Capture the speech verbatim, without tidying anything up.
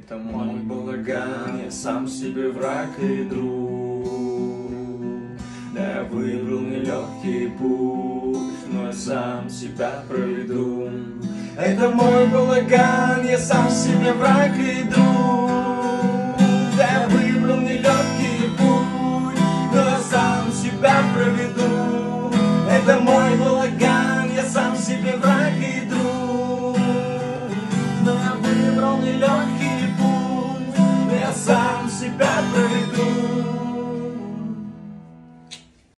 Это мой балаган, я сам себе враг и друг. Да, я выбрал нелегкий путь, но я сам себя проведу. Это мой балаган, я сам себе враг и друг.